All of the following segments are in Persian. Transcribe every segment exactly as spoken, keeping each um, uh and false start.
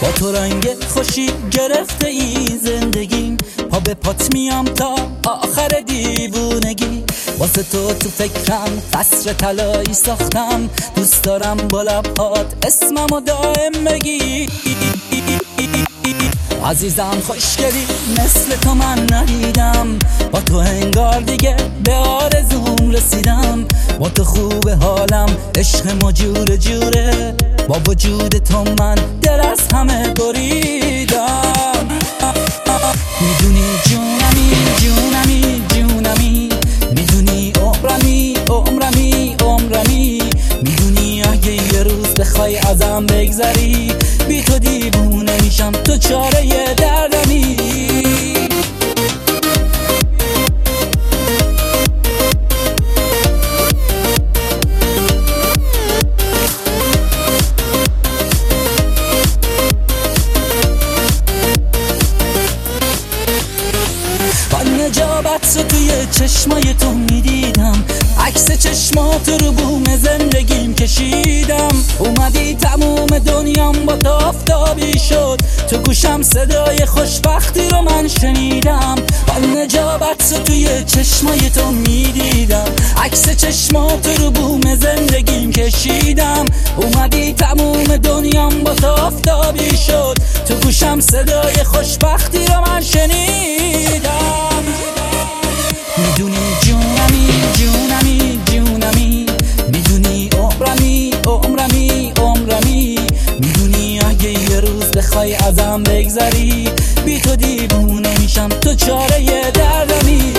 با تو رنگ خوشی گرفته این زندگیم، پا به پات میام تا آخر دیوونگی. واسه تو تو فکرم قصر طلایی ساختم، دوست دارم با لبهات اسممو دائم بگی. عزیزم خوشگلی مثل تو من ندیدم، با تو انگار دیگه به آرزوم رسیدم. با تو خوب حالم، عشق ما جوره جوره، با وجود تو من دل از همه بریدم. میدونی جونمی جونمی جونمی، میدونی عمرمی عمرمی عمرمی، میدونی اگه یه روز بخوای ازم بگذری، بی تو دیوونه میشم، تو چاره دردمی. نجابت رو توی چشمای تو میدیدم، عکس چشمات رو بوم زندگیم کشیدم. اومدی تموم دنیام با تو آفتابی شد، تو گوشم صدای خوشبختی رو من شنیدم. نجابت رو توی چشمای تو میدیدم، عکس چشمات رو بوم زندگیم کشیدم. اومدی تموم دنیام با تو آفتابی شد، تو گوشم صدای خوشبختی رو من شنیدم. میدونی جونمی جونمی جونمی، میدونی عمرمی عمرمی عمرمی، میدونی اگه یه روز بخوای ازم بگذری، بی تو دیوونه میشم، تو چاره دردمی.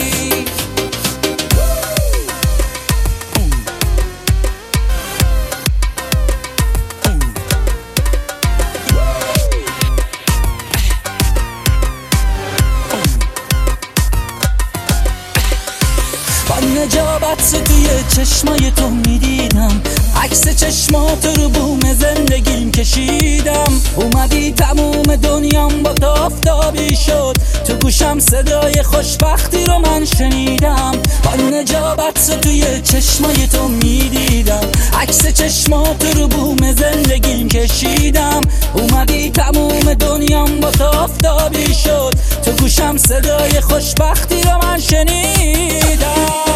نجابت رو توی چشمای تو میدیدم، عکس چشمات رو بوم زندگیم کشیدم. اومدی تموم دنیام با تو آفتابی شد، تو گوشم صدای خوشبختی رو من شنیدم. نجابت رو توی چشمای تو میدیدم، عکس چشمات رو بوم زندگیم کشیدم. اومدی تموم دنیام با تو آفتابی شد، تو گوشم صدای خوشبختی رو من شنیدم.